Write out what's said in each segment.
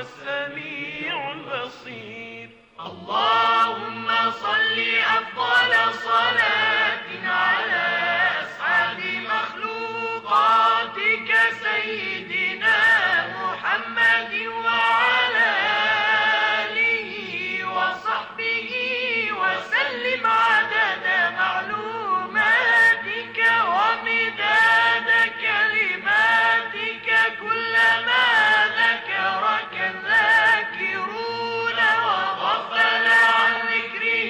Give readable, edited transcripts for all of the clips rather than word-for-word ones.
السميع البصير. اللهم صل أفضل صلاة على أسعد مخلوقاتك سيدنا محمد وعلى آله وصحبه وسلم عدد معلوماتك ومداد كلماتك كلما ذكرك الذاكرون وغفل عن ذكره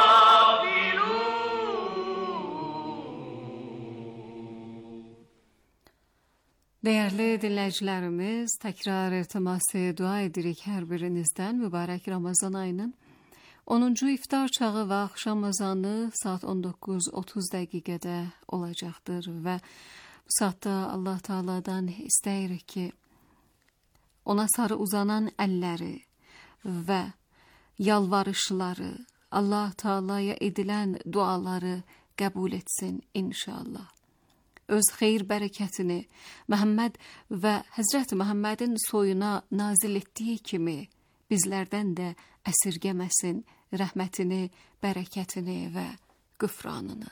الغافلون. Değerli dinleyicilerimiz, tekrar irtiması dua edirik her birinizden mübarek Ramazan ayının 10. iftar çağı ve akşam ezanı saat 19:30 dəqiqədə olacaqdır ve bu saatdə Allah Teala'dan isteyirik ki ona sarı uzanan elleri ve yalvarışları, Allah Teala'ya edilen duaları kabul etsin inşallah. Öz xeyir bərəkətini Məhəmməd və Həzrət Məhəmmədin soyuna nazil etdiyi kimi bizlərdən də əsirgəməsin rəhmətini, bərəkətini və qüfranını.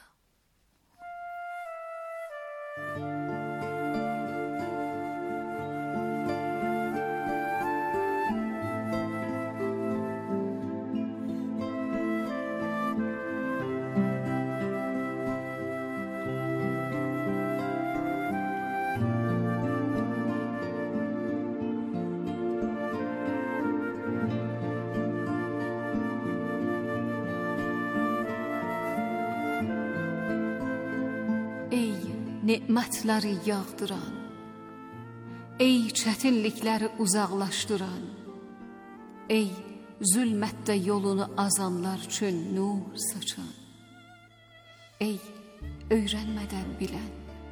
Ey nemətləri yağdıran, ey çətinlikləri uzaqlaşdıran, ey zülmətdə yolunu azanlar üçün nur saçan, ey öyrənmədən bilən,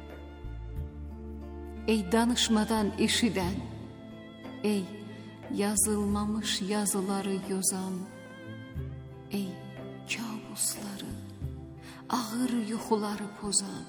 ey danışmadan eşidən, ey yazılmamış yazıları yozan, ey kabusları, ağır yuxuları pozan,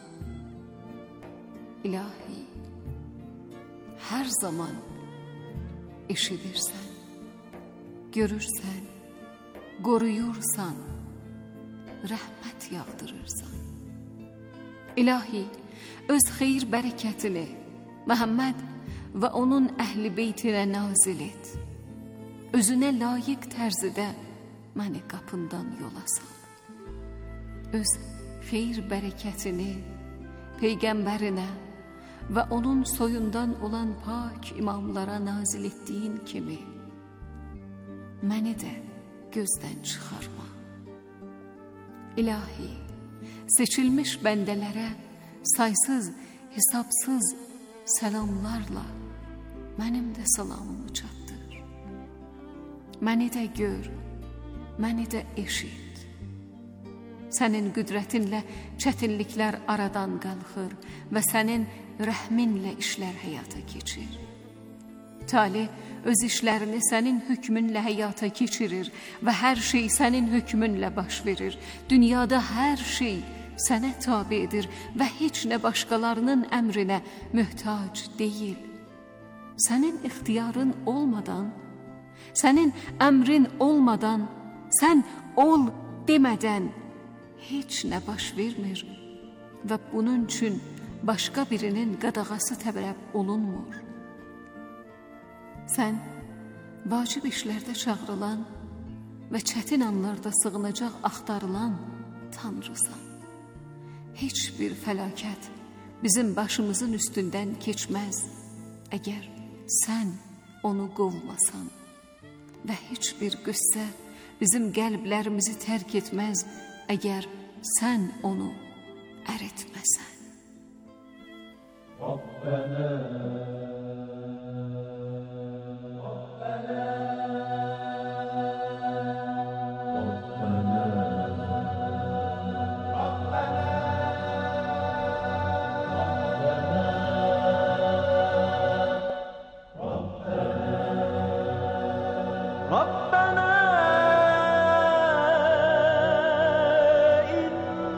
İlahi, her zaman eşidirsən, görürsən, qoruyursan, rəhmət yağdırırsan. İlahi, öz xeyir bərəkətini Məhəmməd və onun əhl-i beytinə nazil et. Özünə layiq tərzidə məni qapından yola sal. Öz xeyir bərəkətini Peyğəmbərinə və onun soyundan olan pak imamlara nazil etdiyin kimi məni də gözdən çıxarma. İlahi, seçilmiş bəndələrə saysız, hesapsız səlamlarla mənim də salamımı çatdır. Məni də gör, məni də eşit. Sənin qüdrətinlə çətinliklər aradan qalxır və sənin rəhminlə işlər həyata keçir. Tali öz işlərini sənin hökmünlə həyata keçirir və hər şey sənin hökmünlə baş verir. Dünyada hər şey sənə tabidir və heç nə başqalarının əmrinə möhtac deyil. Sənin ixtiyarın olmadan, sənin əmrin olmadan, sən ol demədən heç nə baş vermir və bunun üçün başqa birinin qadağası tələb olunmur. Sən vacib işlərdə çağrılan və çətin anlarda sığınacaq axtarılan Tanrısan. Heç bir fəlakət bizim başımızın üstündən keçməz əgər sən onu qovmasan və heç bir qüssə bizim qəlblərimizi tərk etməz əgər sən onu əritməsən. Rabbana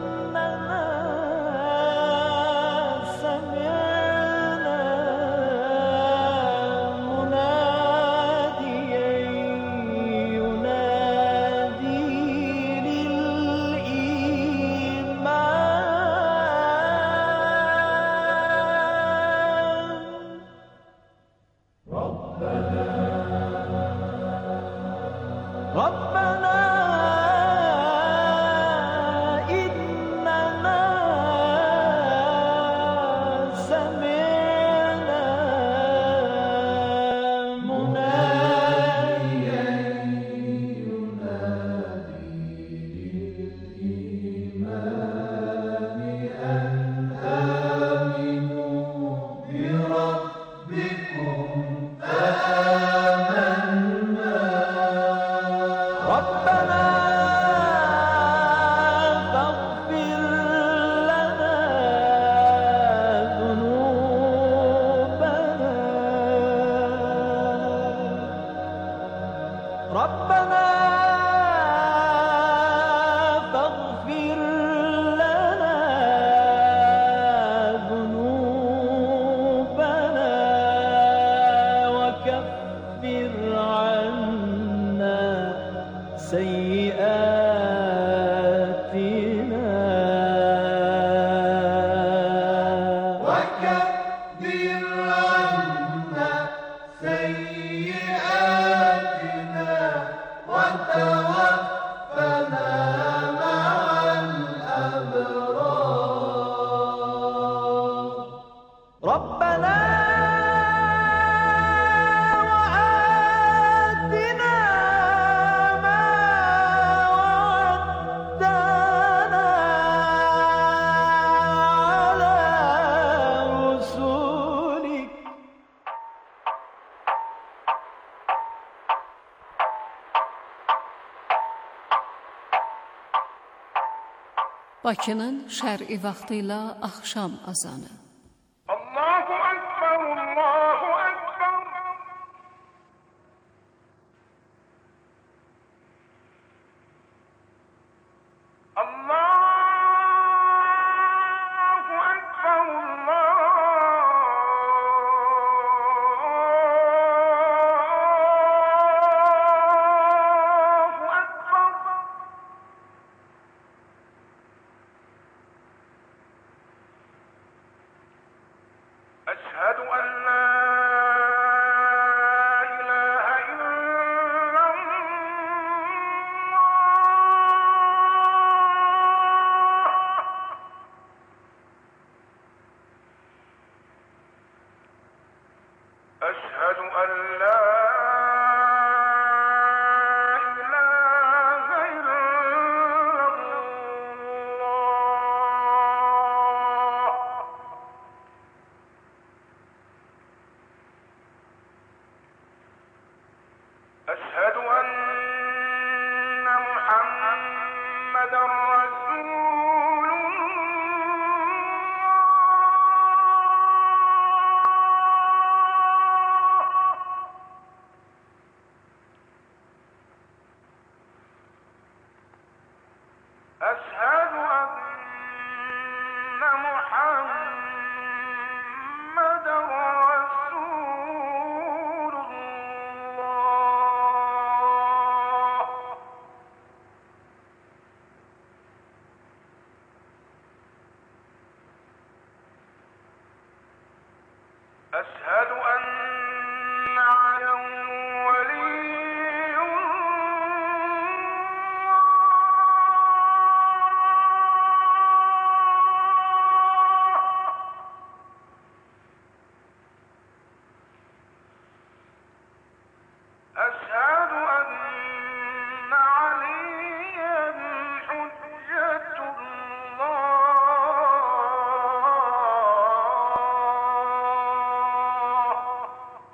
إننا سمعنا ربنا إننا سمعنا مناديا ينادي للإيمان أن آمنوا بربكم فآمنا ربنا فاغفر لنا ذنوبنا ربنا فاغفر لنا ذنوبنا وكفر عنا سيئاتنا وكفر عنا سيئاتنا وتوفنا مع الأبرار ربنا وآتنا ما وعدتنا على رسلك Bakının şər'i vaxtı ilə axşam azanı. Allahu Ekber, Allahu Ekber. Allahu Ekber, Allahu Ekber. أشهد أن لا إله إلا الله أشهد أن لا إله إلا الله أشهد أن محمدًا رسول الله أشهد أن محمدًا رسول الله أشهد أن عليا ولي أشهد أن عليا حجة الله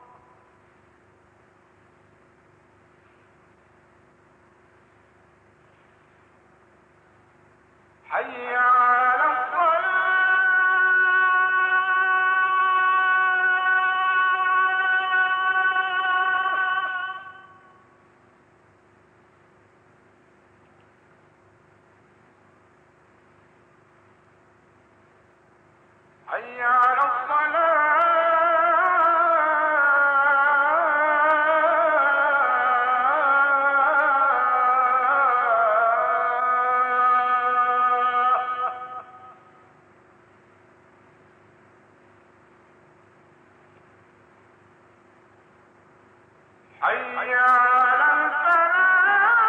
حي على حي على الصلاة حي على الفلاح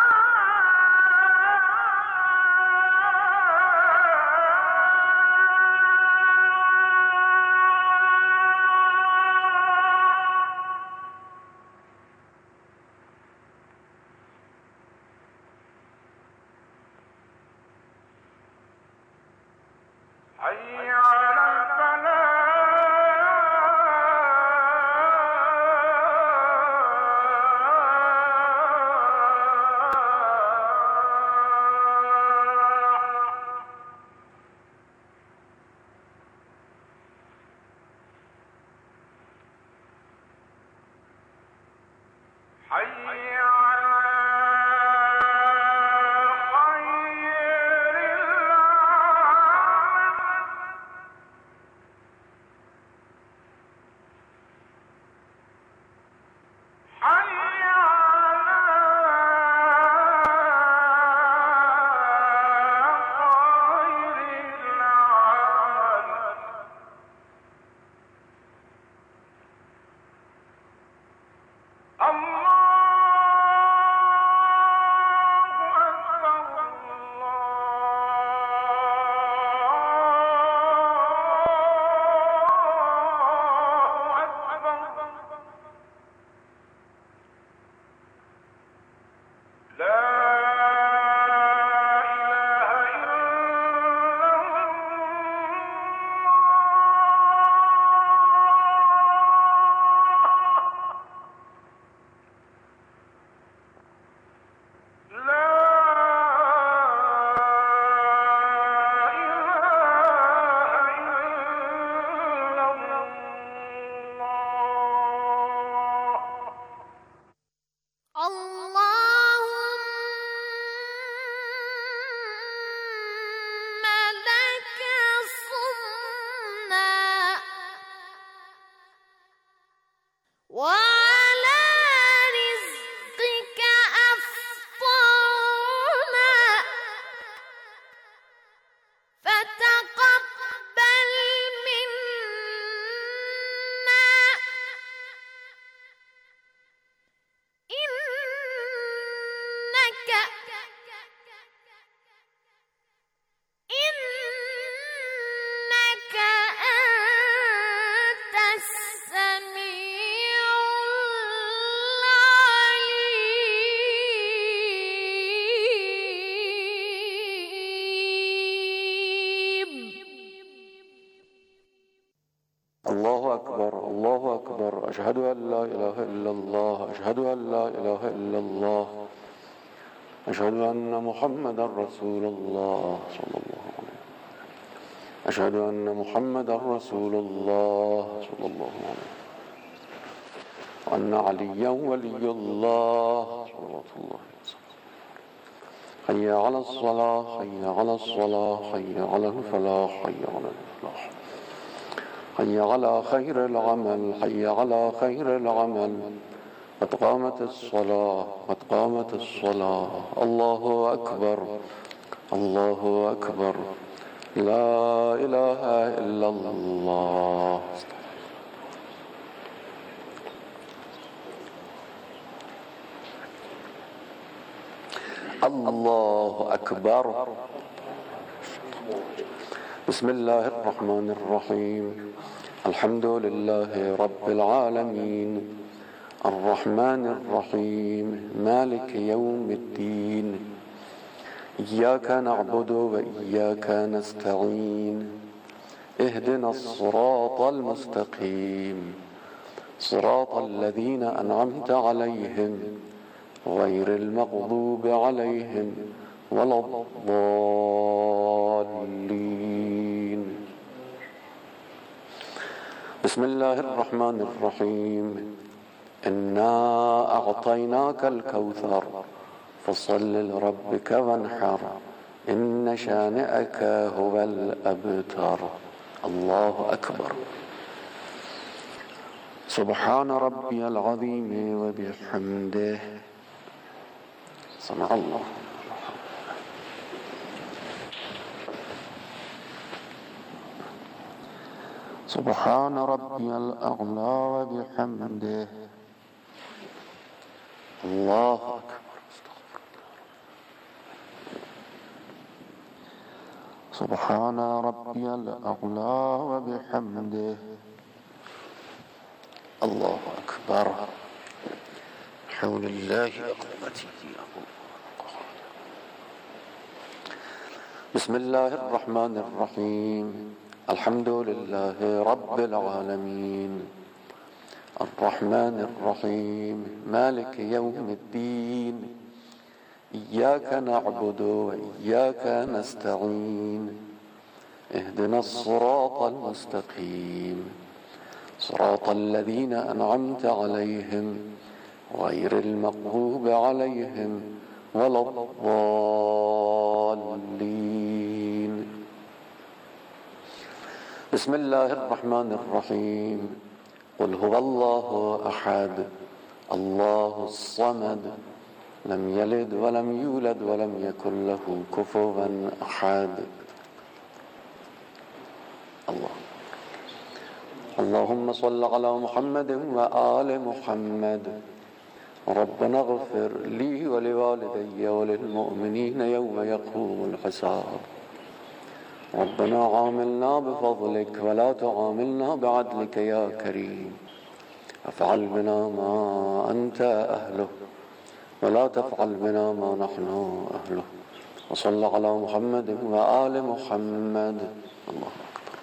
حي على خير العمل حي على خير العمل الله أكبر الله أكبر لا إله إلا الله لا إله إلا الله اللهم لك صمنا وعلى رزقك أفطرنا فتقبل منا إنك أنت السميع العليم. الله أكبر الله أكبر أشهد أن لا إله إلا الله أشهد أن لا إله إلا الله أشهد أن محمدا رسول الله صلى الله عليه وسلم أشهد أن محمدا رسول الله صلى الله عليه وسلم وأن عليا ولي الله صلوات الله وسلم حي على الصلاة حي على الصلاة حي على الفلاح حي على الفلاح حي على خير العمل حي على خير العمل قد قامت الصلاة قد قامت الصلاة الله أكبر الله أكبر لا إله إلا الله الله أكبر بسم الله الرحمن الرحيم الحمد لله رب العالمين الرحمن الرحيم مالك يوم الدين إياك نعبد وإياك نستعين اهدنا الصراط المستقيم صراط الذين أنعمت عليهم غير المغضوب عليهم ولا الضالين بسم الله الرحمن الرحيم إنا أعطيناك الكوثر فصل لربك وانحر إن شانئك هو الأبتر الله أكبر سبحان ربي العظيم وبحمده سمع الله سبحان ربي الأعلى وبحمده الله أكبر سبحان ربي الأعلى وبحمده الله أكبر حول الله أقوتي بسم الله الرحمن الرحيم الحمد لله رب العالمين الرحمن الرحيم مالك يوم الدين إياك نعبد وإياك نستعين اهدنا الصراط المستقيم صراط الذين أنعمت عليهم غير المغضوب عليهم ولا الضالين. بسم الله الرحمن الرحيم. قل هو الله أحد الله الصمد لم يلد ولم يولد ولم يكن له كفوا أحد. اللهم صل على محمد وآل محمد. ربنا اغفر لي ولوالدي وللمؤمنين يوم يقوم الحساب. ربنا عاملنا بفضلك ولا تعاملنا بعدلك يا كريم. افعل بنا ما أنت أهله ولا تفعل بنا ما نحن أهله. وصل على محمد وآل محمد. الله أكبر.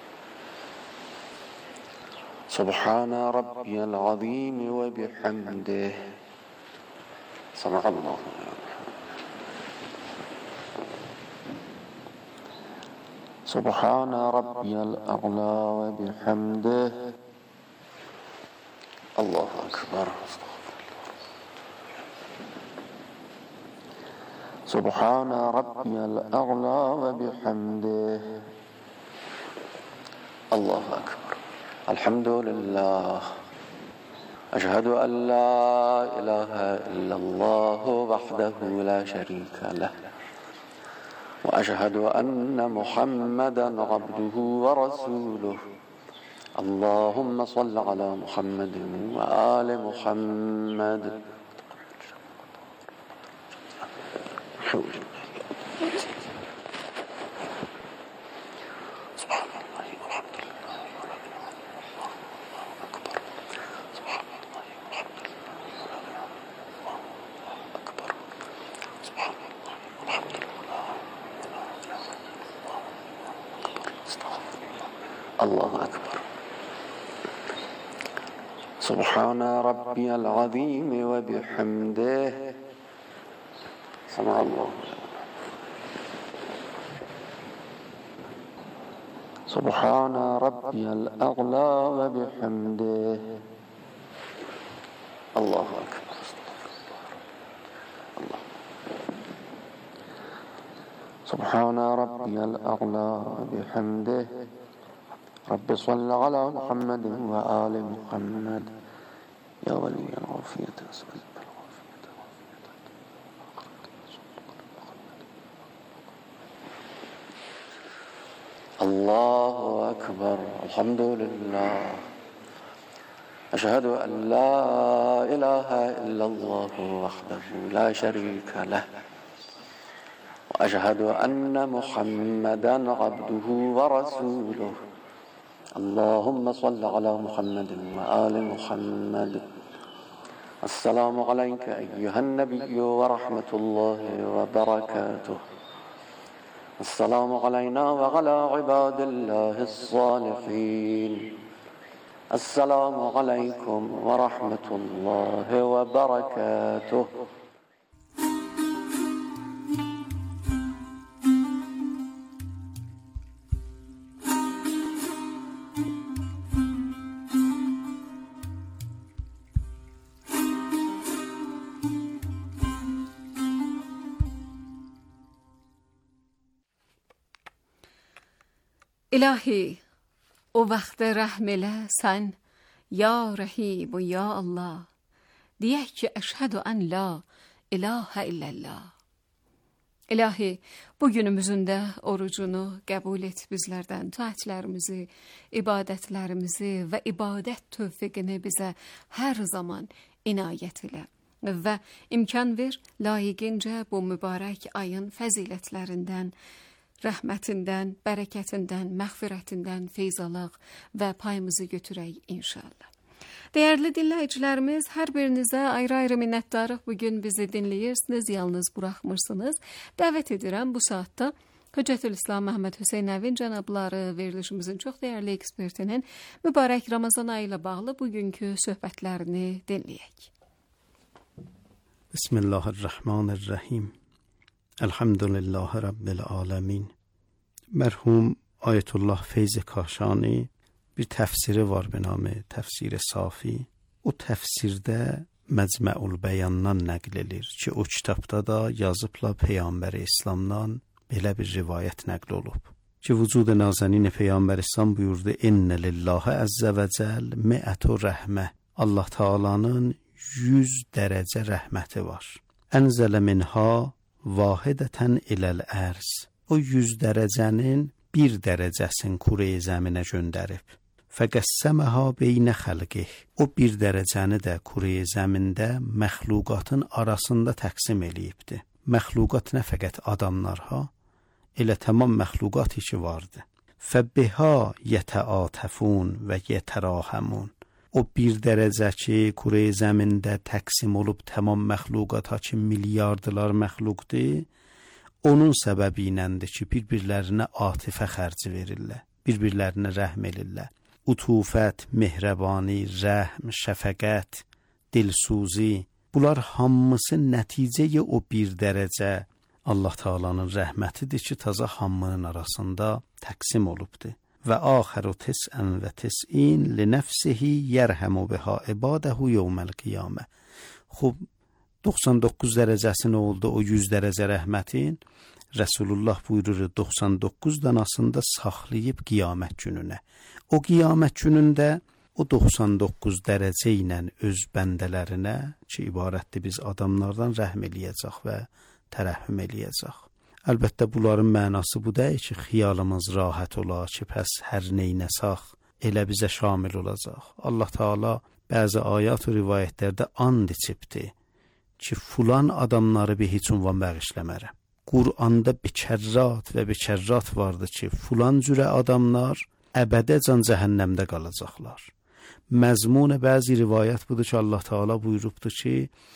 سبحان ربي العظيم وبحمده. سمع الله. سبحان ربي الأعلى وبحمده. الله أكبر. سبحان ربي الأعلى وبحمده. الله أكبر. الحمد لله. أشهد أن لا إله إلا الله وحده لا شريك له وأشهد أن محمدا عبده ورسوله. اللهم صل على محمد وآل محمد. الله أكبر. سبحان ربي العظيم وبحمده. سمع الله. سبحان ربي الأعلى وبحمده. الله أكبر. الله. سبحان ربي الأعلى وبحمده. رب صل على محمد وآل محمد. يا ولي العافية أسألك الله أكبر. الحمد لله. أشهد أن لا إله إلا الله وحده لا شريك له وأشهد أن محمدا عبده ورسوله. اللهم صل على محمد وآل محمد. السلام عليك أيها النبي ورحمة الله وبركاته. السلام علينا وعلى عباد الله الصالحين. السلام عليكم ورحمة الله وبركاته. İlahi, o vaxtda rəhm elə sən, ya Rəhim, ya Allah, deyək ki, əşhədü ən la ilahə illəllah. İlahi, bugünümüzün də orucunu qəbul et bizlərdən, taatlərimizi, ibadətlərimizi və ibadət tövfiqini bizə hər zaman inayət elə və imkan ver, layiqincə bu mübarək ayın fəzilətlərindən, rəhmətindən, bərəkətindən, məğfirətindən feyz alaq və payımızı götürək inşallah. Değerli dinləyicilərimiz, hər birinizə ayrı-ayrı minnətdarıq. Bugün bizi dinləyirsiniz, yalnız buraxmırsınız. Dəvət edirəm bu saatda Höccətülislam Məhəmməd Hüseynəvin cənabları, verilişimizin çox dəyərli ekspertinin mübarək Ramazan ayı ilə bağlı bugünkü söhbətlərini dinləyək. Bismillahirrahmanirrahim. Elhamdülillahi Rabbil alemin. Merhum Ayetullah Feyz Kaşani bir tefsiri var به نام تفسیر صافی. O tefsirde Məcməul Bəyandan nəql edir ki, o kitabda da yazıbla Peyğəmbər İslamdan belə bir rivayət nəql olub. Ki vücud-i nazənin Peyğəmbər İslam buyurdu: "İnne lillahi əzzə və cəl mi'atu rəhmə." Allah Taala'nın 100 dərəcə rəhməti var. Ənzələ minha vahidətən iləl ərz. O 100 dərəcənin bir dərəcəsini kure-i zəminə göndərib. Fəqəssəməhə beynə xəlqih. O bir dərəcəni də kure-i zəmində məxluqatın arasında təqsim eləyibdi. Məxluqat nə fəqət adamlarha, elə tamam məxluqat işi vardı. Fəbbiha yətəatəfun və yətərahəmun. O bir dərəcə ki, kure-i zəmində təqsim olub tamam məxluqata ki, milyardlar məxluqdur, onun səbəbi iləndir ki, bir-birlərinə atifə xərci verirlər, bir-birlərinə rəhm edirlər. Utufət, mehrəbani, rəhm, şəfəqət, dilsuzi, bunlar hamısı nəticəyə o bir dərəcə Allah Taala'nın rəhmətidir ki, taza hamının arasında təqsim olubdur. Və axəru tis'ən və tis'in li nəfsihi yərhəmu biha ibadəhu yevməl qiyamə. Xub, 99 dərəcəsi nə oldu o 100 dərəcə rəhmətin? Resulullah buyurur 99 danasında saxlayıb qiyamət gününə. O qiyamət günündə o 99 dərəcə ilə öz bəndələrinə ki, ibarətdir biz adamlardan rəhm eləyəcək və tərəhhüm eləyəcək. Əlbəttə bunların mənası bu deyil ki, xiyalımız rahat ola ki, pəs hər neynəsaq elə bizə şamil olacaq. Allah Teala bəzi ayat və rivayətlərdə and içibdir ki, fulan adamları bir heç unvan bağışləmərəm. Qur'anda bikərrat və bikərrat vardı ki, fulan cürə adamlar əbədəcən cəhənnəmdə qalacaqlar. Məzmun bəzi rivayət budur ki, Allah Teala buyurubdur ki,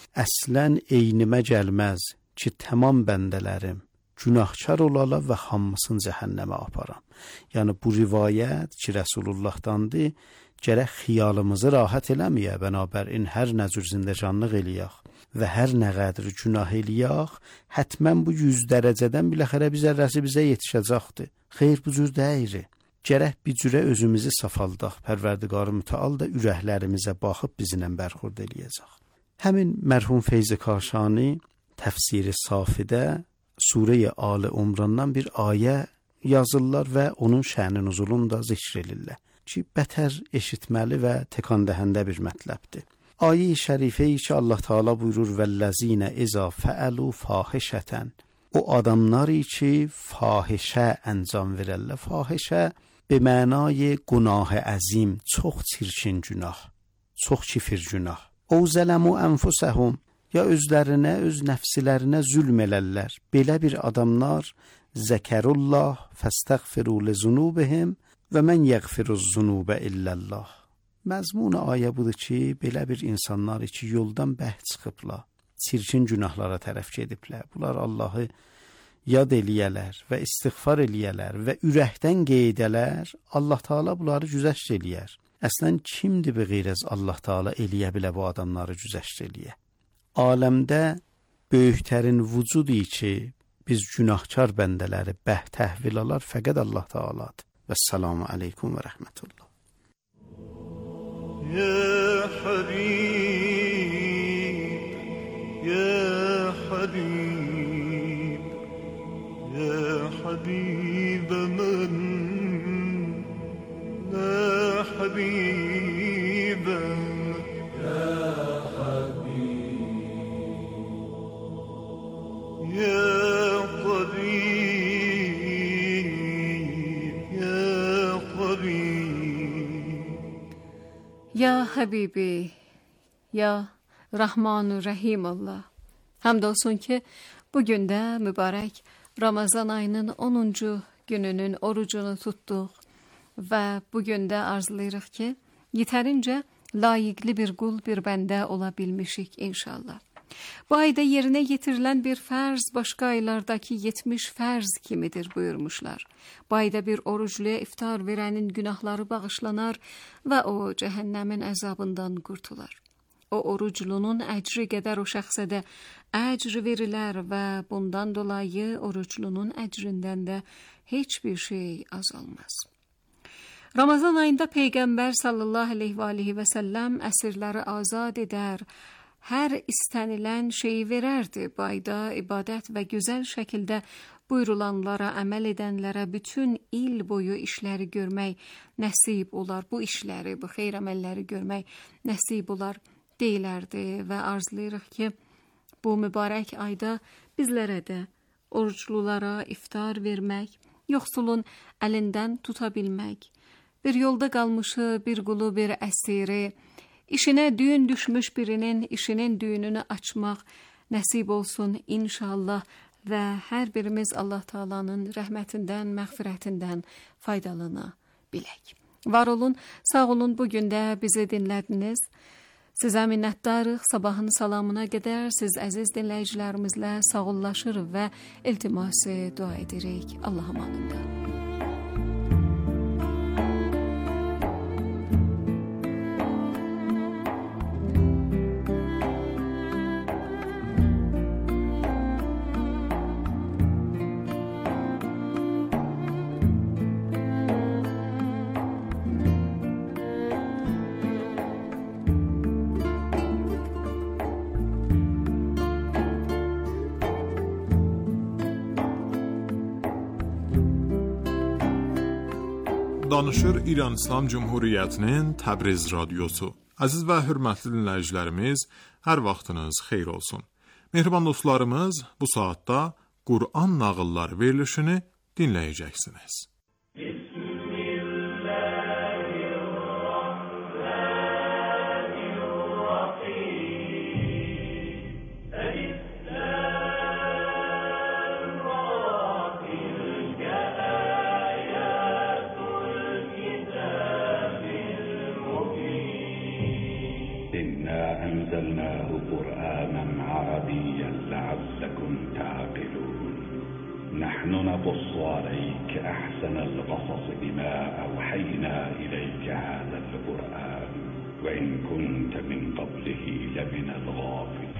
əslən eynimə gəlməz ki, tamam bəndələrim günahkar olalar və hamısını cəhənnəmə aparam. Yəni bu rivayət ki, Resulullahdandır, gərək xiyalımızı rahat eləməyə, bənabərin hər nə cür zindəcanlıq eləyək və hər nə qədər günah eləyək, hətmən bu 100 dərəcədən biləxərə bizə rəsi bizə yetişəcəkdir. Xeyr, bu cür deyir. Gərək bir cürə özümüzü safaldaq, Pərverdigar Mütəal da ürəklərimizə baxıb bizlə bərxurd eləyəcək. Həmin mərhum Feyzi Kaşani təfsiri Safidə Surə-i Ali İmrandan bir ayə yazırlar və onun şə'n-i nuzulunu da zikr edirlər ki, bətər eşitməli və tekandəhəndə bir mətləbdir. Ayə-i şərifəyi ki, Allah Teala buyurur vəlləzinə izə fəəlu fahişətən. O adamları ki, fahişə əncam verərlər. Fahişə به معنای گناه عظیم، çox çirkin günah, çox kifir günah. O zələmu ənfusəhum, ya özlərinə, öz nəfsilərinə zülm elərlər. Belə bir adamlar zəkərullah fəstəğfiru lizunubihim və mən yəğfiruz zunubə illəllah. Məzmun ayə budur ki, belə bir insanlar ki, yoldan bəh çıxıblar, çirkin günahlara tərəf gediblər. Bunlar Allahı yad eləyələr və istiğfar eləyələr və ürəkdən qeydələr, Allah Teala bunları güzəşt eləyər. Əslən kimdir bir qeyrəz Allah Teala eləyə bilə bu adamları güzəşt eləyə? Aləmdə böyüklərin vücudu ki, biz günahkar bəndələri bəh təhvil alar fəqət Allah Teala'dır. Vəssalamu aleykum və rəhmətullah. Ya Habib, Ya Habib, يا حبيب من لا حبيب يا حبيب يا طبيب يا طبيب Ya Habibi, ya Rahman Rahim Allah. Hamdolsun ki bugün de mübarek Ramazan ayının 10. gününün orucunu tutduq və bugün də arzulayırıq ki, yetərincə layiqli bir qul, bir bəndə ola bilmişik inşallah. Bu ayda yerinə yetirilən bir fərz başqa aylardakı 70 fərz kimidir buyurmuşlar. Bu ayda bir orucluya iftar verənin günahları bağışlanar və o cəhənnəmin əzabından qurtular. O oruclunun əcri qədər o şəxsə də əcr verilər və bundan dolayı oruclunun əcrindən də heç bir şey azalmaz. Ramazan ayında Peyğəmbər sallallahu aleyhi və səlləm əsirləri azad edər, hər istənilən şeyi verərdi. Bu ayda ibadət və gözəl şəkildə buyurulanlara əməl edənlərə bütün il boyu işləri görmək nəsib olar. Bu işləri, bu xeyir əməlləri görmək nəsib olar deyilərdi və arzulayırıq ki, bu mübarək ayda bizlərə də oruclulara iftar vermək, yoxsulun əlindən tuta bilmək, bir yolda qalmışı, bir qulu, bir əsiri, işinə düyün düşmüş birinin işinin düyününü açmaq nəsib olsun inşallah və hər birimiz Allah Taala'nın rəhmətindən, məğfirətindən faydalana bilək. Var olun, sağ olun, bugün də bizi dinlədiniz. Sizə minnətdarıq. Sabahın salamına qədər siz əziz dinləyicilərimizlə sağollaşır və iltiması dua edirik. Allah'a emanında. Danışır İran İslam Cumhuriyyətinin Təbriz radiosu. Əziz və hörmətli dinləyicilərimiz, hər vaxtınız xeyir olsun. Mehriban dostlarımız, bu saatda Qur'an nağılları verilişini dinləyəcəksiniz. أنزلناه قرآنا عربيا لعلكم تعقلون نحن نقص عليك أحسن القصص بما أوحينا إليك هذا القرآن وإن كنت من قبله لمن الغافلين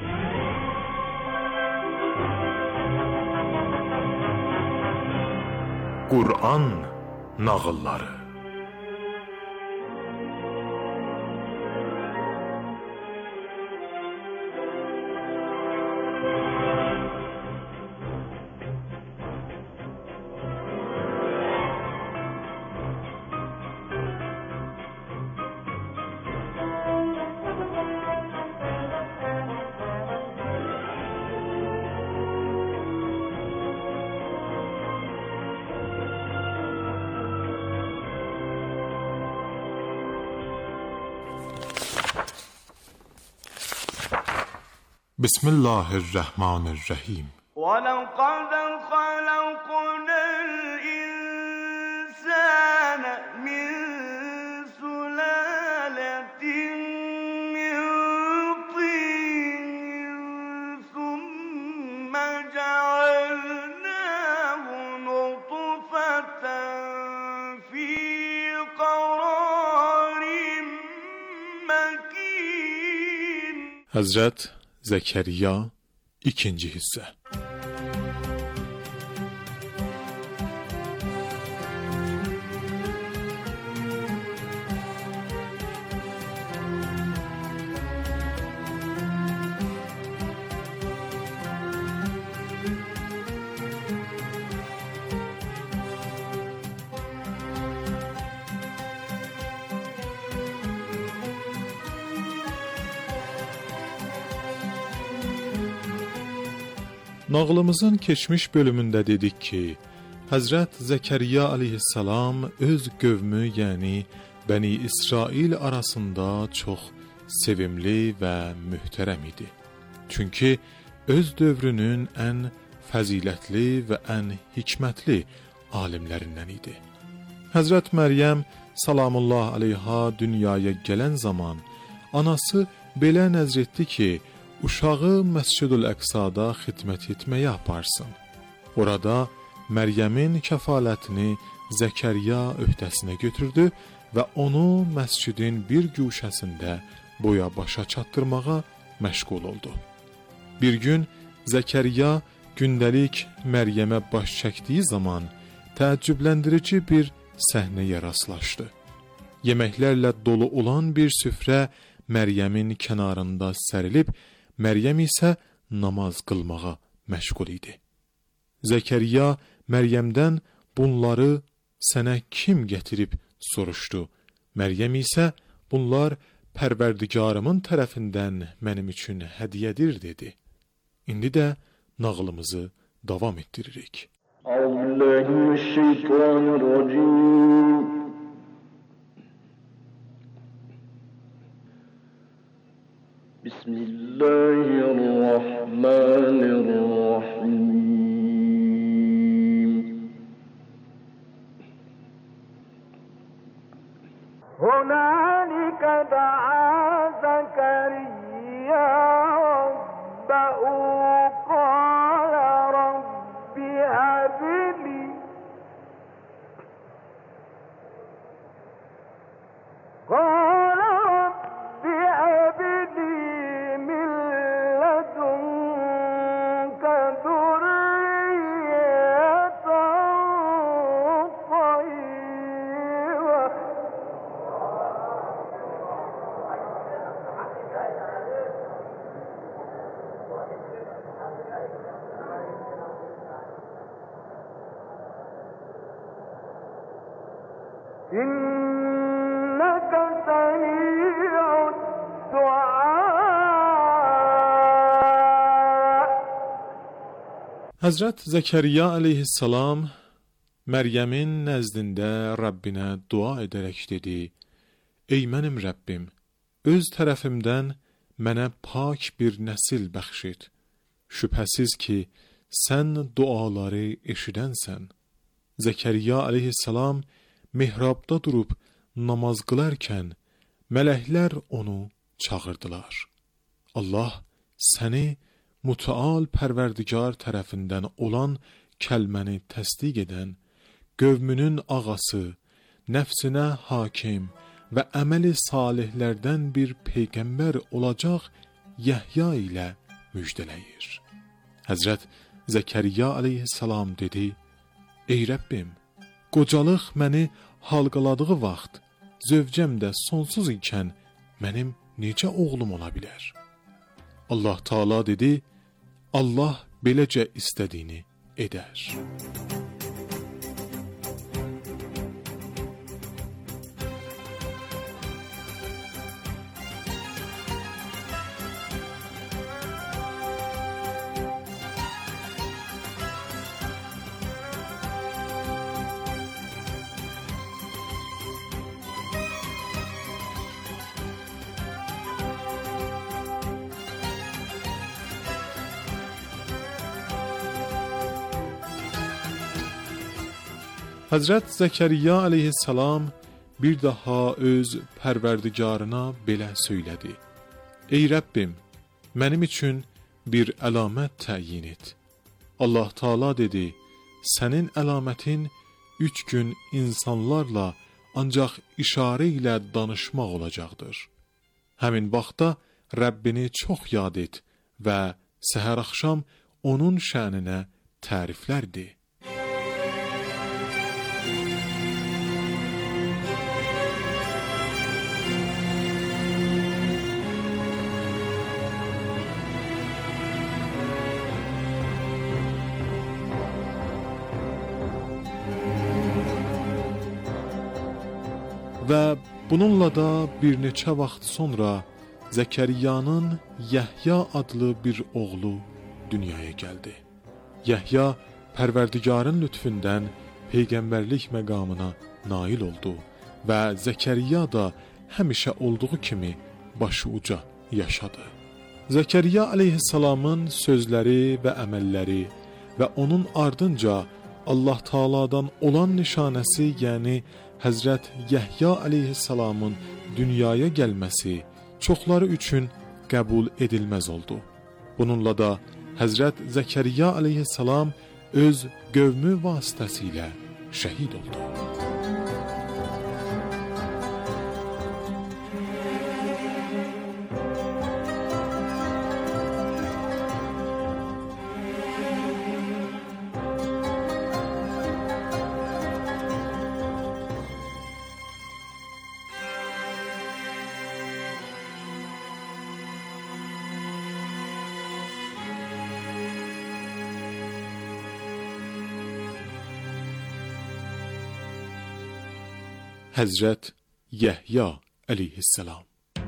Qur'an nağılları. بسم الله الرحمن الرحیم. ولقد خلقنا الإنسان من سلالة من طين ثم جعلناه نطفة في قرار مكين. Həzrət Zəkəriyya 2-ci hissə. Nağılımızın keçmiş bölümündə dedik ki, Həzrət Zəkəriyya aleyhissalam öz qövmü, yəni Bəni İsrail arasında çox sevimli və mühtərəm idi. Çünki öz dövrünün ən fəzilətli və ən hikmətli alimlərindən idi. Həzrət Məryəm salamullah aleyha dünyaya gələn zaman anası belə nəzr etdi ki, uşağı Məscid-ül Əqsada xidmət etməyə aparsın. Orada Məryəmin kəfalətini Zəkəriyya öhdəsinə götürdü və onu məscidin bir güşəsində boya başa çatdırmağa məşğul oldu. Bir gün Zəkəriyya gündəlik Məryəmə baş çəkdiyi zaman təəccübləndirici bir səhnəyə rastlaşdı. Yeməklərlə dolu olan bir süfrə Məryəmin kənarında sərilib, Məryəm isə namaz qılmağa məşğul idi. Zəkəriyya Məryəmdən bunları sənə kim gətirib soruşdu. Məryəm isə bunlar Pərverdigarımın tərəfindən mənim üçün hədiyyədir dedi. İndi də nağılımızı davam ettiririk. Euzubillahimineşşeytanirracim. Bismillahirrahmanirrahim. هنالك دعا زكريا ربه قال رب هب لي من لدنك ذرية طيبة إنك سميع الدعاء. Həzrət Zəkəriyya əleyhissalam Məryəmin nəzdində Rəbbinə dua edərək dedi: Ey mənim Rəbbim, öz tərəfimdən mənə pak bir nəsil bəxş et. Şübhəsiz ki, sən duaları eşidənsən. Zəkəriyya əleyhissalam mihrabda durub namaz qılarkən mələklər onu çağırdılar. Allah səni mütəal Pərverdigar tərəfindən olan kəlməni təsdiq edən, qövmünün ağası, nəfsinə hakim və əməli salihlərdən bir peyğəmbər olacaq Yəhya ilə müjdələyir. Həzrət Zəkəriyya əleyhissalam dedi: Ey Rəbbim, qocalıq məni halqaladığı vaxt, zövcəm də sonsuz ikən mənim necə oğlum ola bilər? Allah Taala dedi: Allah beləcə istədiyini edər. Həzrət Zəkəriyya əleyhissalam bir daha öz Pərverdigarına belə söylədi: Ey Rəbbim, mənim üçün bir əlamət təyin et. Allah Taala dedi: Sənin əlamətin 3 gün insanlarla ancaq işarə ilə danışmaq olacaqdır. Həmin vaxtda Rəbbini çox yad et və səhər axşam onun şəninə təriflər de. Və bununla da bir neçə vaxt sonra Zəkəriyanın Yəhya adlı bir oğlu dünyaya gəldi. Yəhya Pərverdigarın lütfündən peyğəmbərlik məqamına nail oldu və Zəkəriyya da həmişə olduğu kimi başı uca yaşadı. Zəkəriyya əleyhissalamın sözləri və əməlləri və onun ardınca Allah Taala'dan olan nişanəsi, yəni Həzrət Yəhya əleyhissalamın dünyaya gəlməsi çoxları üçün qəbul edilməz oldu. Bununla da Həzrət Zəkəriyya əleyhissalam öz qövmü vasitəsilə şəhid oldu. Həzrət Yəhya əleyhissalam.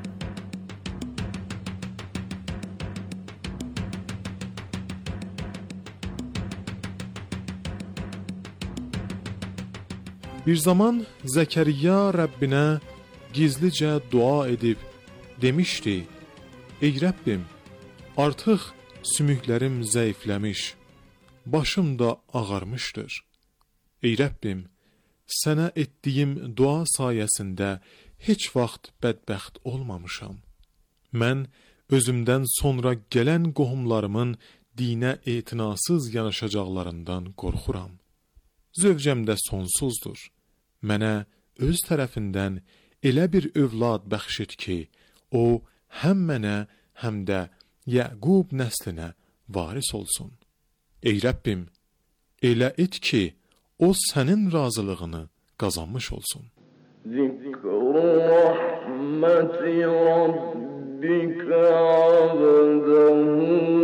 Bir zaman Zəkəriyya Rəbbinə gizlicə dua edib demişdi: Ey Rəbbim, artıq sümüklərim zəifləmiş, başım da ağarmışdır. Ey Rəbbim, sənə etdiyim dua sayəsində heç vaxt bədbəxt olmamışam. Mən özümdən sonra gələn qohumlarımın dinə etinasız yanaşacaqlarından qorxuram. Zövcəm də sonsuzdur. Mənə öz tərəfindən elə bir övlad bəxş et ki, o həm mənə, həm də Yəqub nəslinə varis olsun. Ey Rəbbim, elə et ki, o sənin razılığını qazanmış olsun. Zikru rahmeti rabbika abdahu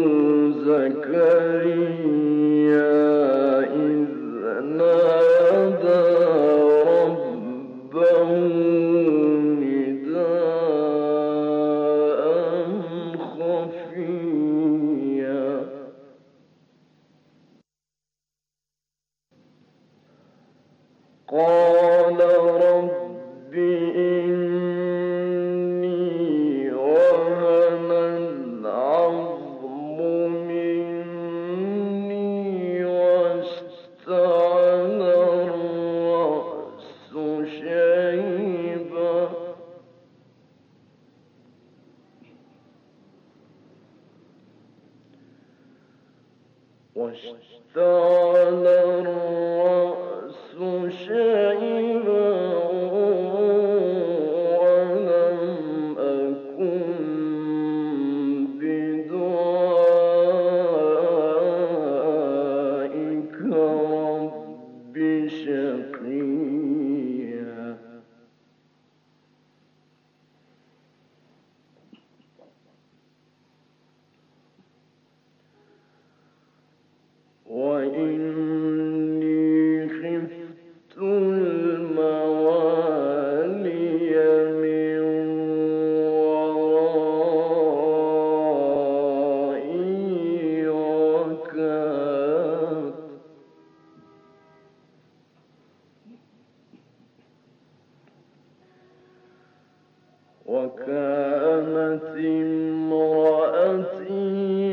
Zekeriya iznada rabbahu nidaan khafiyya. قال رب إني وهن العظم مني واشتعل الرأس شيبا ولم أكن بدعائك رب شقيا. وإني خفت الموالي من ورائي وكانت امرأتي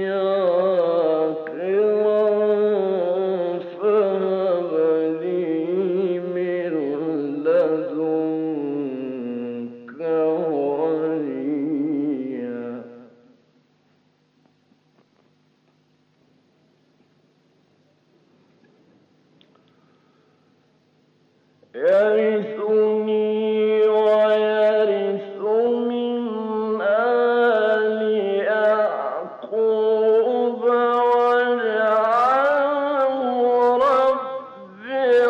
يرثني ويرث من آل يعقوب واجعله رب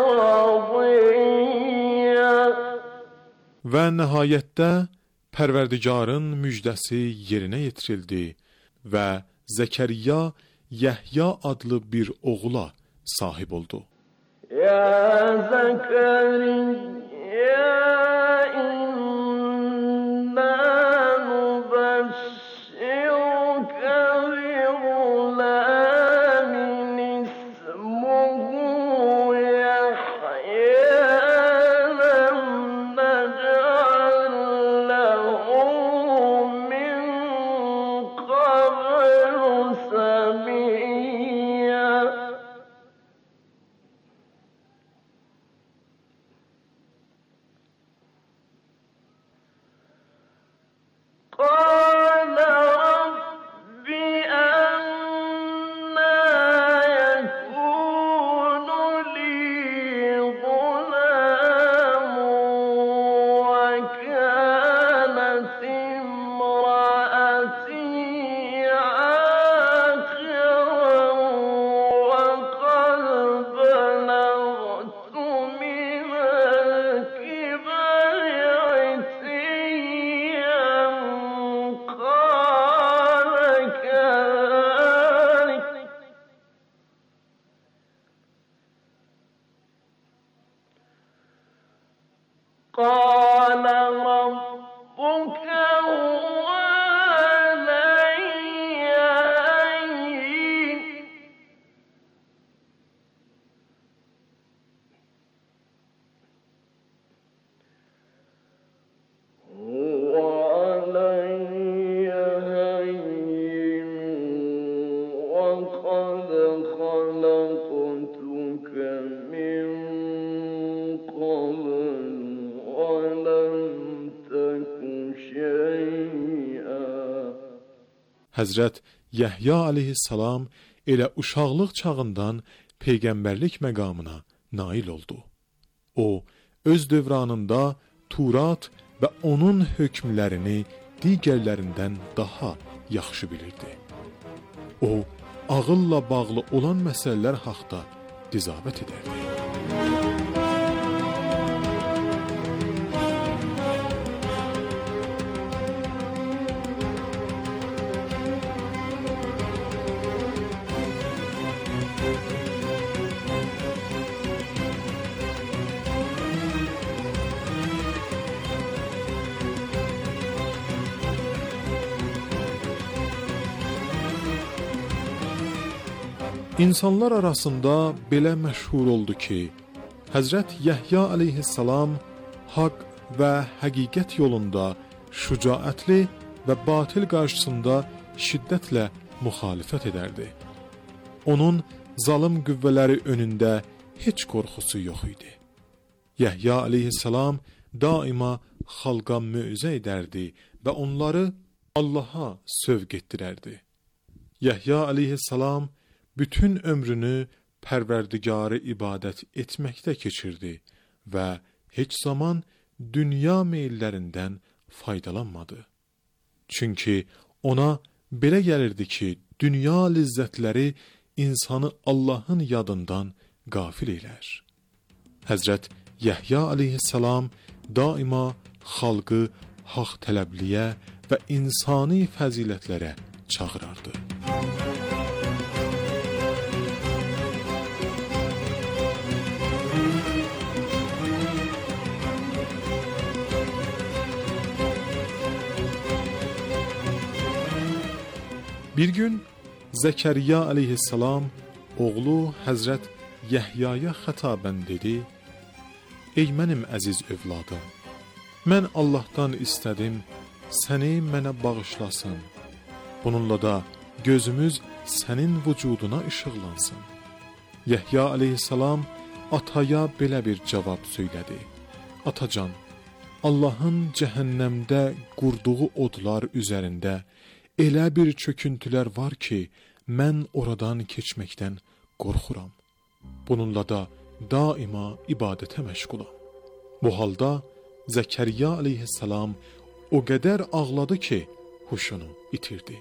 رضيا. Və nəhayətdə Pərverdigarın müjdəsi yerinə yetirildi və Zəkəriyya Yəhya adlı bir oğula sahib oldu. يا زكريا إنا نبشرك بغلام اسمه يحيى لم نجعل له من قبل سميا. Həzrət Yəhya əleyhissalam elə uşaqlıq çağından peyğəmbərlik məqamına nail oldu. O, öz dövranında Turat və onun hökmlərini digərlərindən daha yaxşı bilirdi. O, ağılla bağlı olan məsələlər haqda qızavət edərdi. İnsanlar arasında belə məşhur oldu ki, Həzrət Yəhya əleyhissalam haqq və həqiqət yolunda şücaətli və batil qarşısında şiddətlə müxalifət edərdi. Onun zalım qüvvələri önündə heç qorxusu yox idi. Yəhya əleyhissalam daima xalqa möizə edərdi və onları Allaha sövq etdirərdi. Yəhya əleyhissalam bütün ömrünü Pərverdigarı ibadət etməkdə keçirdi və heç zaman dünya meyllərindən faydalanmadı. Çünki ona belə gəlirdi ki, dünya ləzzətləri insanı Allahın yadından qafil elər. Həzrət Yəhya əleyhissalam daima xalqı haqq tələbliyə və insani fəzilətlərə çağırardı. Bir gün Zəkəriyya əleyhissalam oğlu Həzrət Yəhyaya xətabən dedi: Ey mənim əziz övladım, mən Allahdan istədim, səni mənə bağışlasın. Bununla da gözümüz sənin vücuduna işıqlansın. Yəhya əleyhissalam ataya belə bir cavab söylədi: Atacan, Allahın cəhənnəmdə qurduğu odlar üzərində elə bir çöküntülər var ki, mən oradan keçməkdən qorxuram. Bununla da daima ibadətə məşğulam. Bu halda Zəkəriyya əleyhissalam o qədər ağladı ki, huşunu itirdi.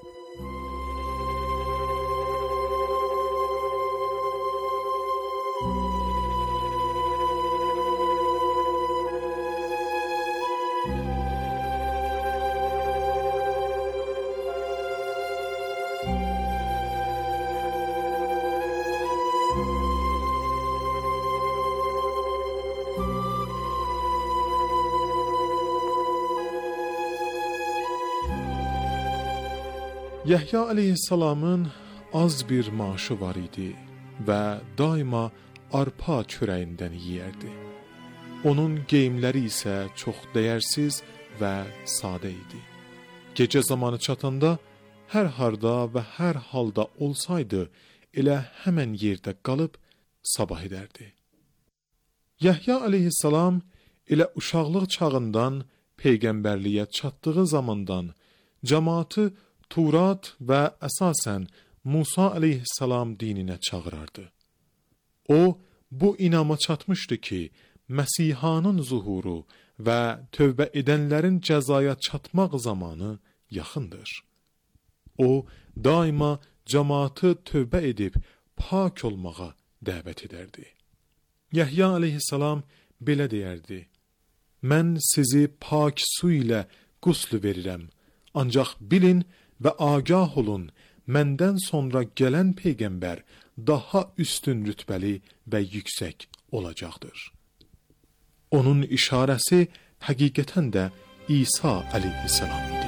Yəhya əleyhissalamın az bir maaşı var idi və daima arpa çörəyindən yeyərdi. Onun geyimləri isə çox dəyərsiz və sadə idi. Gecə zamanı çatanda hər harda və hər halda olsaydı, elə həmən yerdə qalıb sabah edərdi. Yəhya əleyhissalam elə uşaqlıq çağından peyğəmbərliyə çatdığı zamandan cəmaatı Turat və əsasən Musa əleyhissalam dininə çağırardı. O, bu inama çatmışdı ki, Məsihanın zuhuru və tövbə edənlərin cəzaya çatmaq zamanı yaxındır. O, daima cəmaatı tövbə edib pak olmağa dəvət edərdi. Yəhya əleyhissalam belə deyərdi: Mən sizi pak su ilə qusl verirəm, ancaq bilin və agah olun, məndən sonra gələn peyğəmbər daha üstün rütbəli və yüksək olacaqdır. Onun işarəsi həqiqətən də İsa əleyhissalam idi.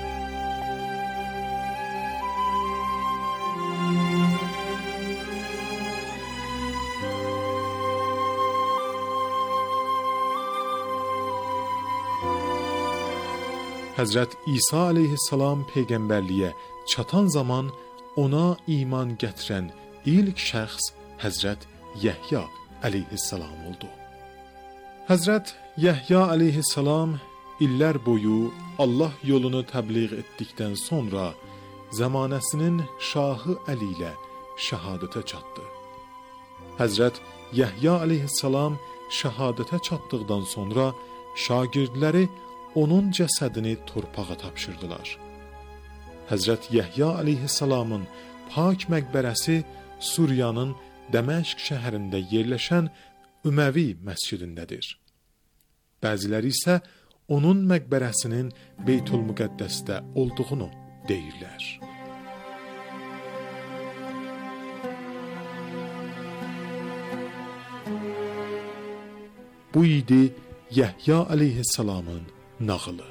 Həzrət İsa əleyhissalam peyğəmbərliyə çatan zaman ona iman gətirən ilk şəxs Həzrət Yəhya əleyhissalam oldu. Həzrət Yəhya əleyhissalam illər boyu Allah yolunu təbliğ etdikdən sonra zəmanəsinin şahı Əli ilə şəhadətə çatdı. Həzrət Yəhya əleyhissalam şəhadətə çatdıqdan sonra şagirdləri onun cəsədini torpağa tapşırdılar. Həzrət Yəhya əleyhissalamın pak məqbərəsi Suriyanın Dəməşq şəhərində yerləşən Üməvi məscidindədir. Bəziləri isə onun məqbərəsinin Beytülmüqəddəsdə olduğunu deyirlər. Bu idi Yəhya əleyhissalamın nağılı.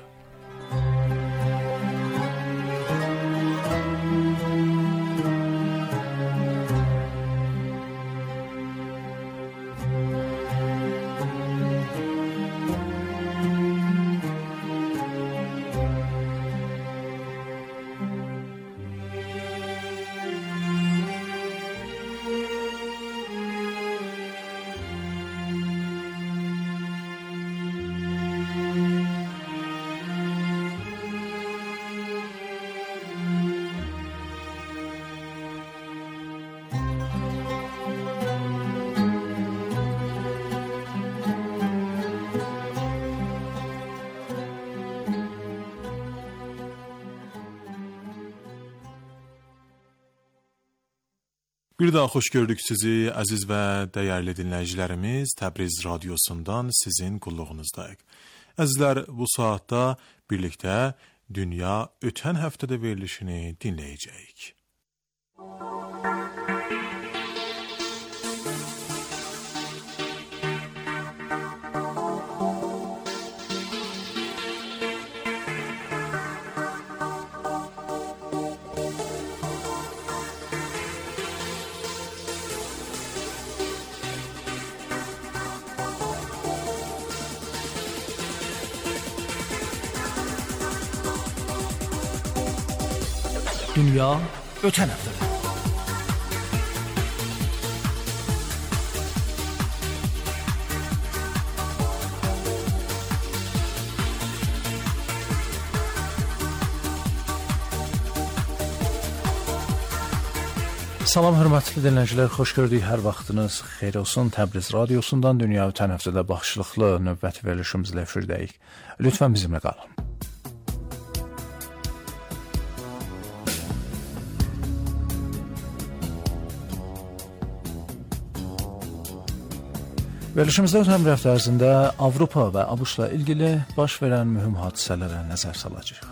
Bir daha xoş gördük sizi, əziz və dəyərli dinləyicilərimiz. Təbriz radiosundan sizin qulluğunuzdayıq. Əzizlər, bu saatda birlikdə Dünya ötən həftədə verilişini dinləyəcəyik. Dünya ötən həftədə. Salam hörmətli dinləyicilər, xoş gördük. Hər vaxtınız xeyir olsun. Təbriz radiosundan Dünya ötən həftədə başlıqlı növbəti verilişimizlə efirdəyik. Lütfən bizimlə qalın. Verilişimizdə ötən bir həftə ərzində Avropa və ABŞ-la ilgili baş verən mühüm hadisələrə nəzər salacağıq.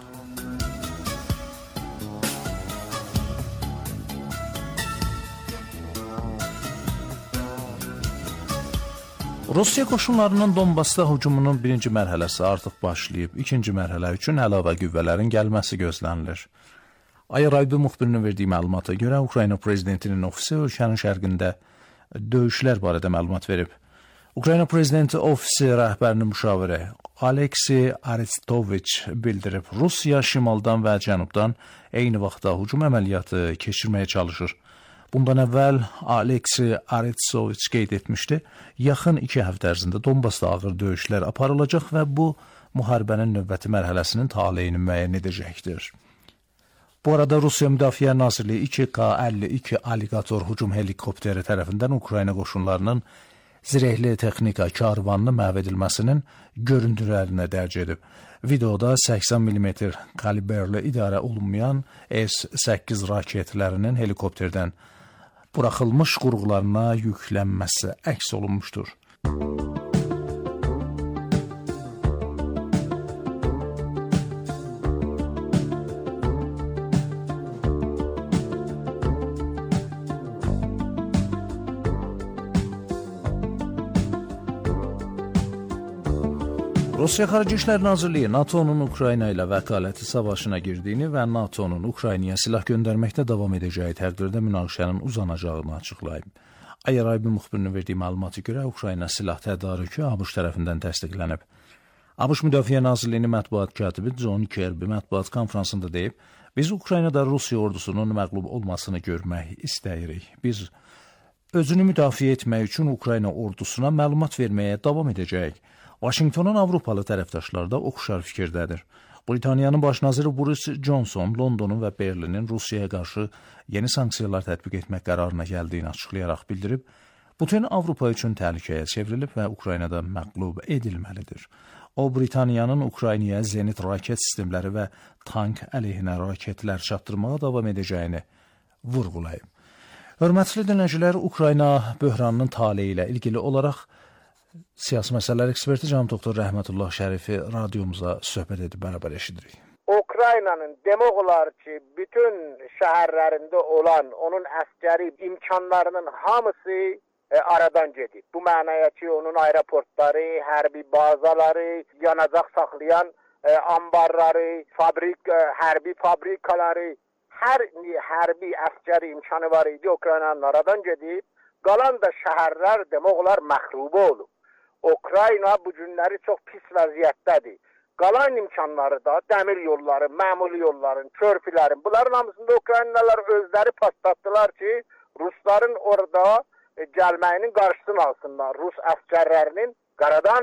Rusiya qoşunlarının Donbasda hücumunun birinci mərhələsi artıq başlayıb, ikinci mərhələ üçün əlavə qüvvələrin gəlməsi gözlənilir. Ayaraydı müxbirinin verdiyi məlumata görə Ukrayna prezidentinin ofisi ölkənin şərqində döyüşlər barədə məlumat verib. Ukrayna prezidenti ofisi rəhbərinin müşaviri Aleksey Arestoviç bildirib, Rusiya şimaldan və cənubdan eyni vaxtda hücum əməliyyatı keçirməyə çalışır. Bundan əvvəl Aleksey Arestoviç qeyd etmişdi, yaxın 2 həftə ərzində Donbasda ağır döyüşlər aparılacaq və bu müharibənin növbəti mərhələsinin taleyini müəyyən edəcəkdir. Bu arada Rusiya Müdafiə Nazirliyi 2K-52 Alligator hücum helikopteri tərəfindən Ukrayna qoşunlarının zirehli texnika karvanını məhv edilməsinin görüntülərinə dərc edib. Videoda 80 mm kaliberli idarə olunmayan S-8 raketlərinin helikopterdən buraxılmış qurğularına yüklənməsi əks olunmuşdur. Rusiya Xarici İşlər Nazirliyi NATO-nun Ukrayna ilə vəkaləti savaşına girdiyini və NATO-nun Ukraynaya silah göndərməkdə davam edəcəyi təqdirdə münaqişənin uzanacağını açıqlayıb. Ayaraydı müxbirinin verdiyi məlumata görə Ukrayna silah tədarükü ABŞ tərəfindən təsdiqlənib. ABŞ Müdafiə Nazirliyinin mətbuat katibi John Kirby mətbuat konfransında deyib, biz Ukraynada Rusiya ordusunun məğlub olmasını görmək istəyirik. Biz özünü müdafiə etmək üçün Ukrayna ordusuna məlumat verməyə davam edəcəyik. Vaşinqtonun Avropalı tərəfdaşları da oxşar fikirdədir. Britaniyanın baş naziri Boris Johnson Londonun və Berlinin Rusiyaya qarşı yeni sanksiyalar tətbiq etmək qərarına gəldiyini açıqlayaraq bildirib, Putin Avropa üçün təhlükəyə çevrilib və Ukraynada məğlub edilməlidir. O, Britaniyanın Ukraynaya zenit raket sistemləri və tank əleyhinə raketlər çatdırmağa davam edəcəyini vurğulayıb. Hörmətli dinləyicilər, Ukrayna böhranının taleyi ilə ilgili olaraq siyasi məsələlər eksperti cənab doktor Rəhmətullah Şərifi radiomuza söhbət edib bərabər eşidirik. Ukraynanın demək olar ki, bütün şəhərlərində olan onun əskəri imkanlarının hamısı aradan gedib. Bu mənaya ki, onun aeroportları, hərbi bazaları, yanacaq saxlayan ambarları, hərbi fabrikaları, hər hərbi əskəri imkanı var idi, Ukraynanın aradan gedib. Qalan da şəhərlər demək olar məxrubə olub. Ukrayna bu günləri çox pis vəziyyətdədir. Qalan imkanları da dəmir yolları, məmuli yolların, körpülərin, bunların hamısında Ukraynalılar özləri patlatdılar ki, Rusların orada gəlməyinin qarşısını alsınlar. Rus əskərlərinin qaradan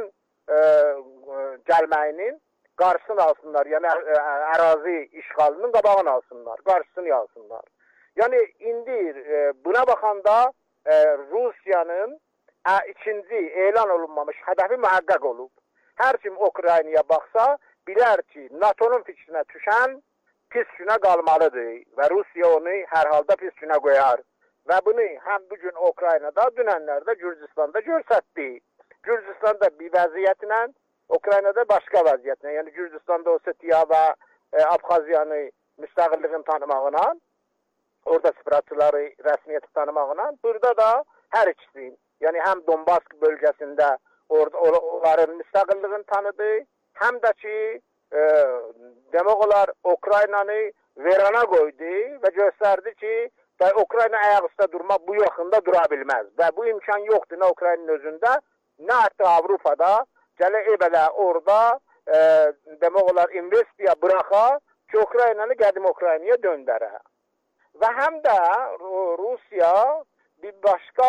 gəlməyinin qarşısını alsınlar. Yəni ərazi işğalının qabağını alsınlar, qarşısını alsınlar. Yəni indi buna baxanda Rusiyanın ikinci elan olunmamış hədəfi mühəqqəq olub. Hər kim Ukraynaya baxsa, bilər ki, NATO'nun fikrinə düşən pis günə qalmalıdır və Rusiya onu hər halda pis günə qoyar. Və bunu həm bugün Ukraynada, dünənlərdə Gürcistanda göstərdi. Gürcistanda bir vəziyyətlə, Ukraynada başqa vəziyyətlə. Yəni Gürcistanda Osetiya və Abxaziyanı müstəqilliğin tanımağına, orada separatçıları rəsmiyyəti tanımağına, burada da hər ikisi, yəni həm Donbask bölgəsində onların müstəqilliğini tanıdı, həm də ki, demək olar, Ukraynanı verana qoydu və göstərdi ki, Ukrayna ayaq üstə durmaq bu yaxında dura bilməz. Və bu imkan yoxdur nə Ukraynanın özündə, nə hətta Avropada. Gələ belə orada demək olar investiya buraxa ki, Ukraynanı qədim Ukraynaya döndərə. Və həm də Rusiya bir başqa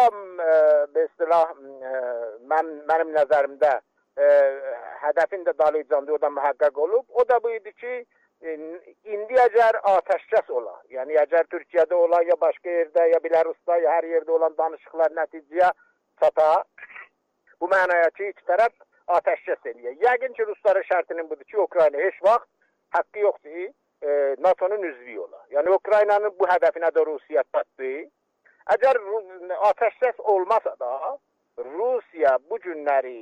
mənim nəzərimdə hədəfin də dalıcandı, o da mühəqqəq olub. O da bu idi ki, indi əgər atəşkəs ola, yəni əgər Türkiyədə ola, ya başqa yerdə, ya Belarusda, ya hər yerdə olan danışıqlar nəticəyə çata, bu mənaya ki, iki tərəf atəşkəs eləyək. Yəqin ki, Rusların şərtinin budur ki, Ukrayna heç vaxt haqqı yoxdur NATO'nun üzvü ola. Yəni, Ukraynanın bu hədəfinə də Rusiya tatdı. Əgər atəşkəs olmasa da, Rusiya bu günləri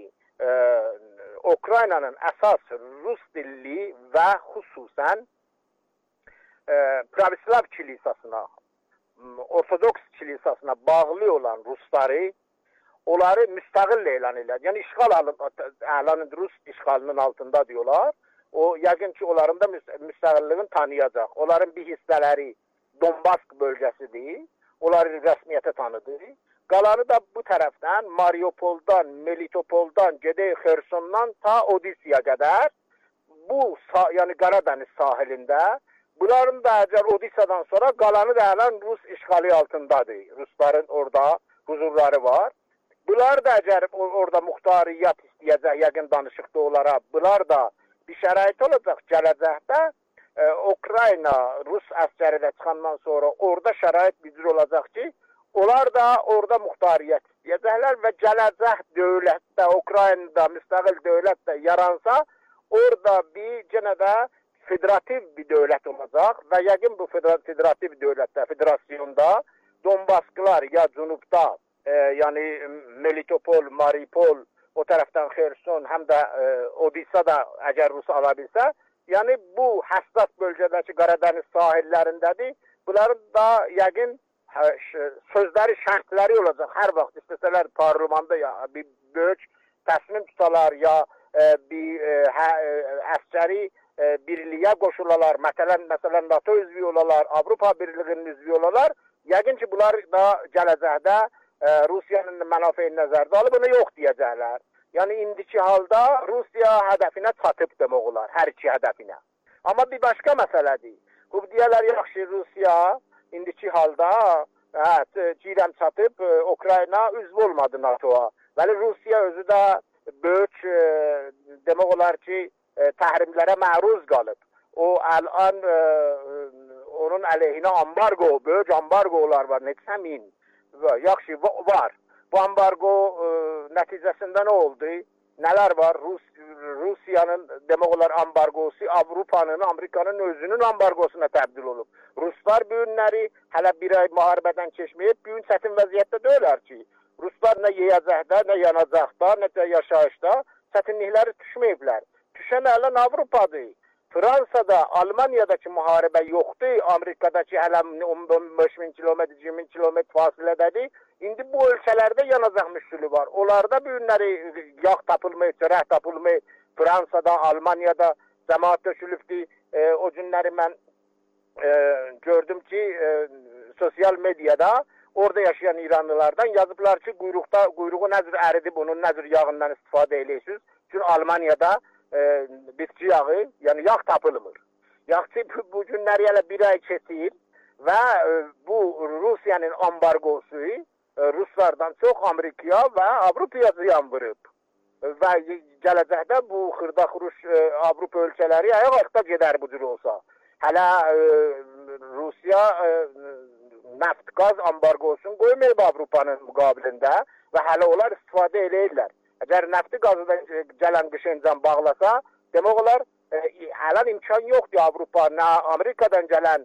Ukraynanın əsas Rus dilli və xüsusən Pravislav kilisasına, Ortodoks kilisasına bağlı olan Rusları, onları müstəqil elan edir. Yəni Rus işğalının altında diyorlar. O yəqin ki, onların da müstəqilliğini tanıyacaq. Onların bir hissələri Donbask bölgəsidir. Onları rəsmiyyətə tanıdır. Qalanı da bu tərəfdən Mariupoldan, Melitopoldan, gedək Xersondan ta Odissaya qədər bu, yəni Qaradəniz sahilində, bunların da əgər Odissadan sonra qalanı da hələn Rus işğali altındadır. Rusların orada huzurları var. Bunlar da əgər orada muxtariyyat istəyəcək, yəqin danışıqda olaraq, bunlar da bir şərait olacaq gələcəkdə. Ukrayna Rus əskəri də çıxandan sonra orada şərait bizir olacaq ki, onlar da orada muxtariyyət istəyəcəklər və gələcək dövlətdə, Ukraynada müstəqil dövlət də yaransa, orada bir yenə də federativ bir dövlət olacaq və yəqin bu federativ dövlətdə, federasyonda Donbasklar ya cənubda, yəni Melitopol, Mariupol, o tərəfdən Xerson, həm də Odissa da əgər Rus ala bilsə, yəni bu həssas bölgədəki Qaradəniz sahillərindədir. Bunların da yəqin sözləri, şərtləri olacaq. Hər vaxt istəsələr parlamentda ya bir böyük təsmin tutalar ya bir əskəri birliyə qoşulalar, məsələn NATO üzvü olalar, Avropa Birliyinin üzvü olalar. Yəqin ki, bunlar da gələcəkdə Rusiyanın mənafeyini nəzərdə alıb, bunu yox deyəcəklər. Yəni, indiki halda Rusiya hədəfinə çatıb demək olar, hər iki hədəfinə. Amma bir başqa məsələdir. Bu deyərlər, yaxşı, Rusiya indiki halda girəm çatıb, Ukrayna üzv olmadı NATO-a. Bəli, Rusiya özü də böyük, demək olar ki, təhrimlərə məruz qalıb. O الان onun əleyhinə ambargo, böyük ambargolar var, neçə min. Yaxşı var. Bu ambargo nəticəsində nə oldu? Nələr var? Rusiyanın demək olar ambargosu Avropanın, Amerikanın özünün ambargosuna təbdil olub. Ruslar bu günləri hələ bir ay müharibədən keçməyib, bu gün çətin vəziyyətdə deyirlər ki, Ruslar nə yeyəcəkdə, nə yanacaqda, nə də yaşayışda çətinlikləri düşməyiblər. Düşən ələn Avropadır. Fransada, Almaniyadakı müharibə yoxdur. Amerikadakı hələ 15 min kilometr, 20 min kilometr fasilədədir. İndi bu ölkələrdə yanacaq müşkülü var. Onlarda bu günləri yağ tapılmır, çörək tapılmır. Fransada, Almaniyada cəmaət döşülübdür. O günləri mən gördüm ki, sosial medyada orada yaşayan İranlılardan yazıblar ki, quyruğu nəzir əridib, onun nəzir yağından istifadə edirsiniz. Çünki Almaniyada bitki yağı, yəni yağ tapılmır. Yaxşı bu günləri hələ bir ay keçir və bu Rusiyanın ambargosu Ruslardan çox Amerikaya və Avropaya ziyan vurub. Və gələcəkdə bu xırda-xuruş Avropa ölkələri ayaq ayaqda gedər bu cür olsa. Hələ Rusiya neft-qaz ambargosunu qoymayıb Avropanın müqabilində və hələ onlar istifadə edirlər. Əgər nefti qazıdan gələn qışıncan bağlasa, demək olar, hələ imkan yoxdur Avropa, nə Amerikadan gələn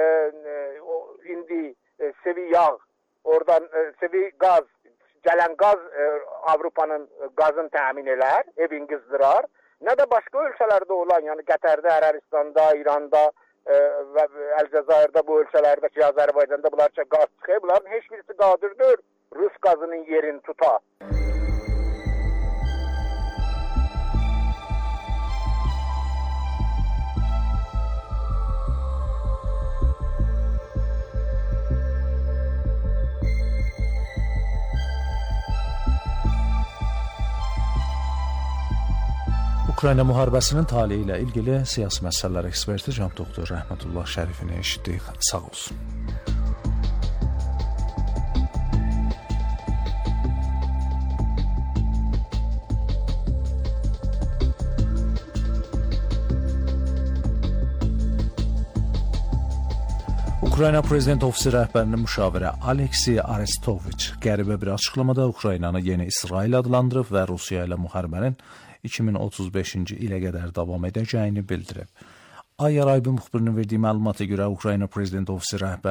indi sevi yağ, oradan sevi qaz, gələn qaz Avropanın qazını təmin elər, evin qızdırar, nə də başqa ölkələrdə olan, yəni Qətərdə, Ərəbistanda, İranda və Əlcəzairdə bu ölkələrdəki Azərbaycanda bunlar qaz çıxır, bunların heç birisi qadirdir Rus qazının yerini tuta. Ukrayna müharibəsinin taleyi ilə ilgili siyasi məsələlər eksperti cənab doktor Rəhmətullah Şərifini eşitdik. Sağ olsun. Ukrayna Prezident Ofisi rəhbərinin müşaviri Aleksey Arestoviç qəribə bir açıqlamada Ukraynanı yeni İsrail adlandırıb və Rusiya ilə müharibənin 2035-ci ilə qədər davam edəcəyini bildirib. Ay Araybi müxbirinin verdiyi məlumata görə Ukrayna Prezident Ofisi rəhbəri